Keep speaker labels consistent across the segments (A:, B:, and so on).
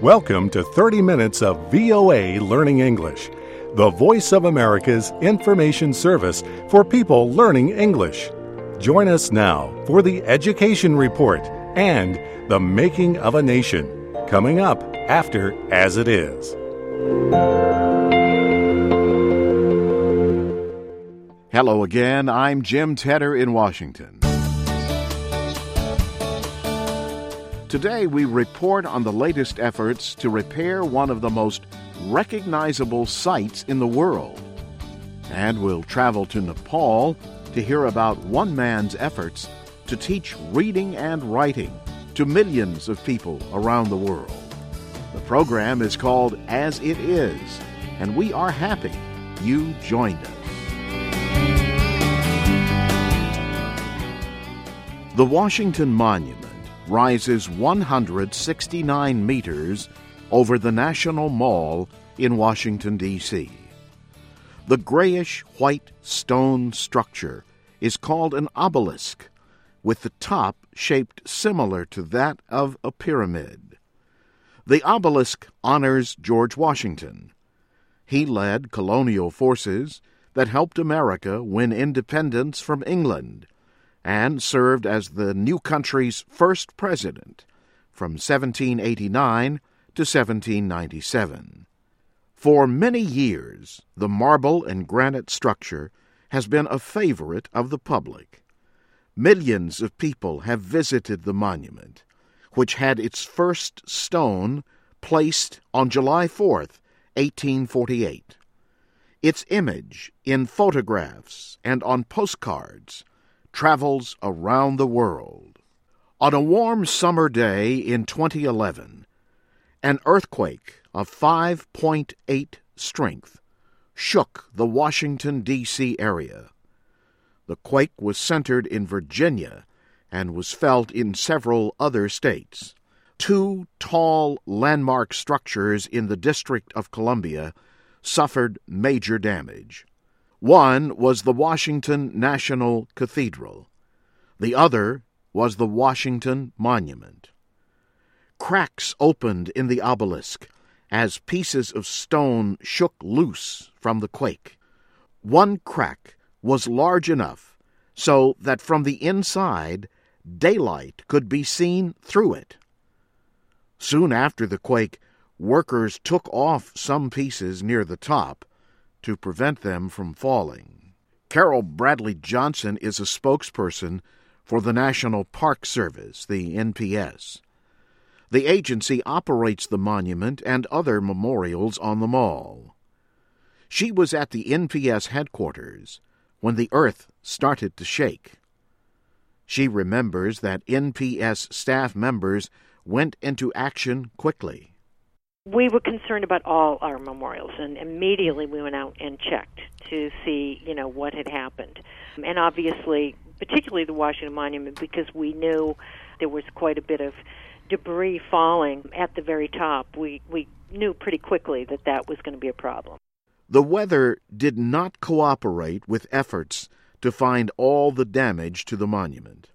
A: Welcome to 30 Minutes of VOA Learning English, the voice of America's information service for people learning English. Join us now for the Education Report and the Making of a Nation, coming up after As It Is.
B: Hello again, I'm Jim Tedder in Washington. Today we report on the latest efforts to repair one of the most recognizable sites in the world. And we'll travel to Nepal to hear about one man's efforts to teach reading and writing to millions of people around the world. The program is called As It Is, and we are happy you joined us. The Washington Monument rises 169 meters over the National Mall in Washington, D.C. The grayish-white stone structure is called an obelisk, with the top shaped similar to that of a pyramid. The obelisk honors George Washington. He led colonial forces that helped America win independence from England and served as the new country's first president from 1789 to 1797. For many years, the marble and granite structure has been a favorite of the public. Millions of people have visited the monument, which had its first stone placed on July 4th, 1848. Its image in photographs and on postcards travels around the world. On a warm summer day in 2011, an earthquake of 5.8 strength shook the Washington, D.C. area. The quake was centered in Virginia and was felt in several other states. Two tall landmark structures in the District of Columbia suffered major damage. One was the Washington National Cathedral. The other was the Washington Monument. Cracks opened in the obelisk as pieces of stone shook loose from the quake. One crack was large enough so that from the inside, daylight could be seen through it. Soon after the quake, workers took off some pieces near the top to prevent them from falling. Carol Bradley Johnson is a spokesperson for the National Park Service, the NPS. The agency operates the monument and other memorials on the mall. She was at the NPS headquarters when the earth started to shake. She remembers that NPS staff members went into action quickly.
C: We were concerned about all our memorials, and immediately we went out and checked to see, what had happened. And obviously, particularly the Washington Monument, because we knew there was quite a bit of debris falling at the very top. We knew pretty quickly that was going to be a problem.
B: The weather did not cooperate with efforts to find all the damage to the monument.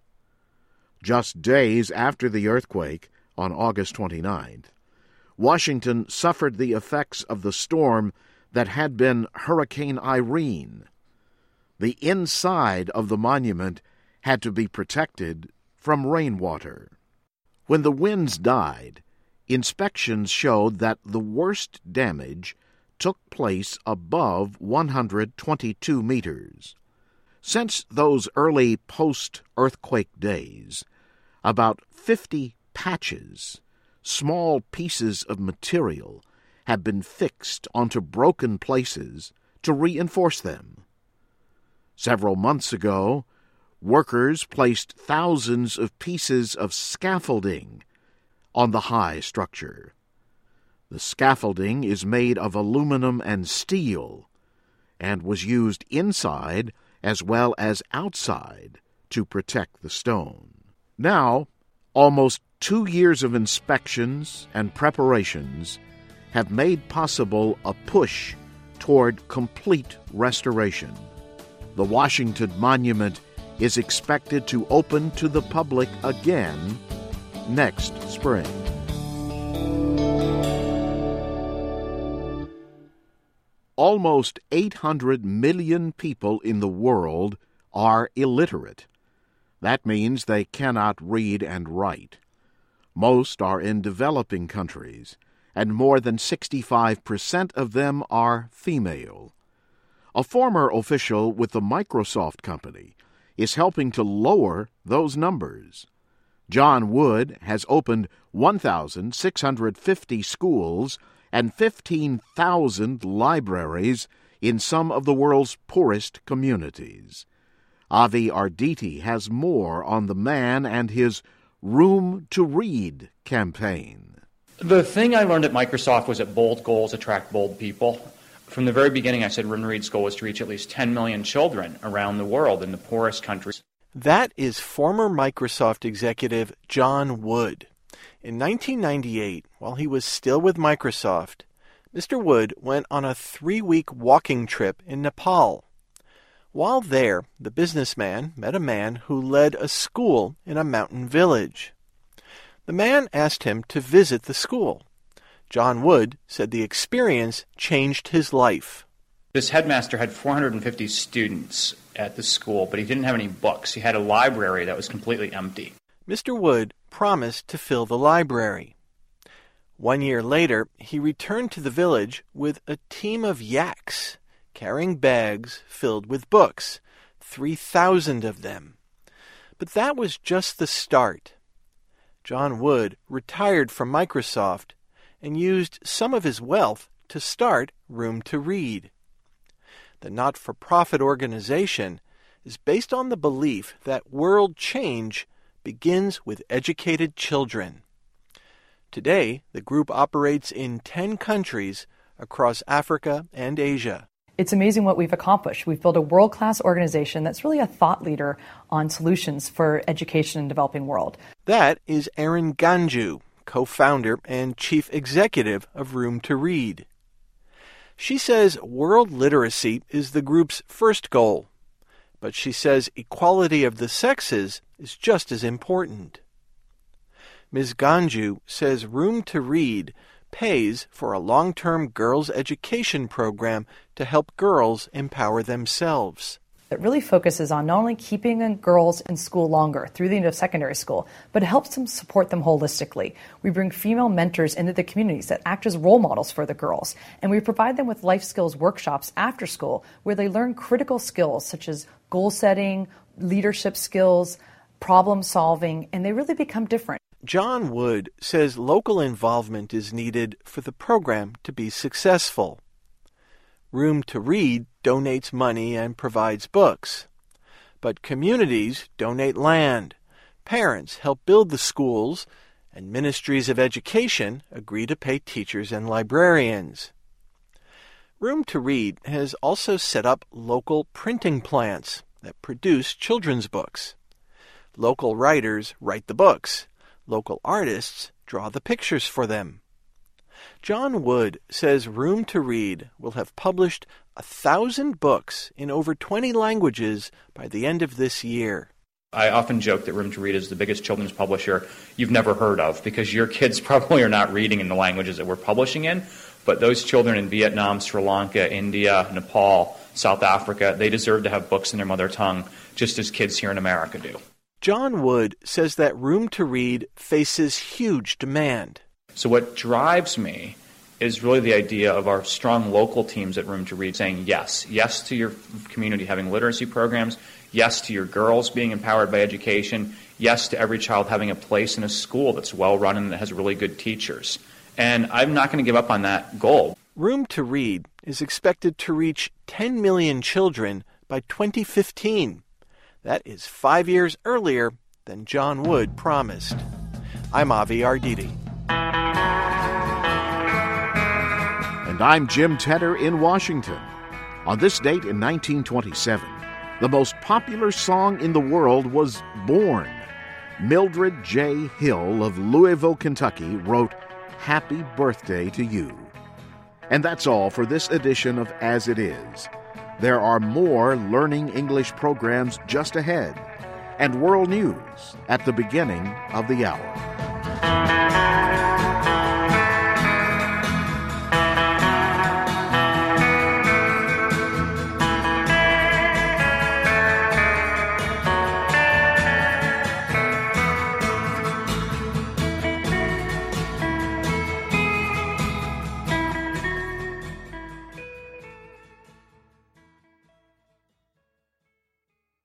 B: Just days after the earthquake, on August 29th, Washington suffered the effects of the storm that had been Hurricane Irene. The inside of the monument had to be protected from rainwater. When the winds died, inspections showed that the worst damage took place above 122 meters. Since those early post-earthquake days, about 50 patches, small pieces of material, have been fixed onto broken places to reinforce them. Several months ago, workers placed thousands of pieces of scaffolding on the high structure. The scaffolding is made of aluminum and steel and was used inside as well as outside to protect the stone. Now, almost 2 years of inspections and preparations have made possible a push toward complete restoration. The Washington Monument is expected to open to the public again next spring. almost 800 million people in the world are illiterate. That means they cannot read and write. Most are in developing countries, and more than 65% of them are female. A former official with the Microsoft company is helping to lower those numbers. John Wood has opened 1,650 schools and 15,000 libraries in some of the world's poorest communities. Avi Arditi has more on the man and his Room to Read campaign.
D: The thing I learned at Microsoft was that bold goals attract bold people. From the very beginning, I said Room to Read's goal was to reach at least 10 million children around the world in the poorest countries.
E: That is former Microsoft executive John Wood. In 1998, while he was still with Microsoft, Mr. Wood went on a 3-week walking trip in Nepal. While there, the businessman met a man who led a school in a mountain village. The man asked him to visit the school. John Wood said the experience changed his life.
D: This headmaster had 450 students at the school, but he didn't have any books. He had a library that was completely empty.
E: Mr. Wood promised to fill the library. 1 year later, he returned to the village with a team of yaks, carrying bags filled with books, 3,000 of them. But that was just the start. John Wood retired from Microsoft and used some of his wealth to start Room to Read. The not-for-profit organization is based on the belief that world change begins with educated children. Today, the group operates in 10 countries across Africa and Asia.
F: It's amazing what we've accomplished. We've built a world-class organization that's really a thought leader on solutions for education in the developing world.
E: That is Erin Ganju, co-founder and chief executive of Room to Read. She says world literacy is the group's first goal, but she says equality of the sexes is just as important. Ms. Ganju says Room to Read pays for a long-term girls' education program to help girls empower themselves.
F: It really focuses on not only keeping girls in school longer through the end of secondary school, but it helps them support them holistically. We bring female mentors into the communities that act as role models for the girls, and we provide them with life skills workshops after school where they learn critical skills such as goal setting, leadership skills, problem solving, and they really become different.
E: John Wood says local involvement is needed for the program to be successful. Room to Read donates money and provides books. But communities donate land, parents help build the schools, and ministries of education agree to pay teachers and librarians. Room to Read has also set up local printing plants that produce children's books. Local writers write the books. Local artists draw the pictures for them. John Wood says Room to Read will have published 1,000 books in over 20 languages by the end of this year.
D: I often joke that Room to Read is the biggest children's publisher you've never heard of because your kids probably are not reading in the languages that we're publishing in, but those children in Vietnam, Sri Lanka, India, Nepal, South Africa, they deserve to have books in their mother tongue just as kids here in America do.
E: John Wood says that Room to Read faces huge demand.
D: So what drives me is really the idea of our strong local teams at Room to Read saying yes. Yes to your community having literacy programs. Yes to your girls being empowered by education. Yes to every child having a place in a school that's well run and that has really good teachers. And I'm not going to give up on that goal.
E: Room to Read is expected to reach 10 million children by 2015. That is 5 years earlier than John Wood promised. I'm Avi Arditi.
B: And I'm Jim Tedder in Washington. On this date in 1927, the most popular song in the world was Born. Mildred J. Hill of Louisville, Kentucky wrote, "Happy Birthday to You." And that's all for this edition of As It Is. There are more Learning English programs just ahead, and world news at the beginning of the hour.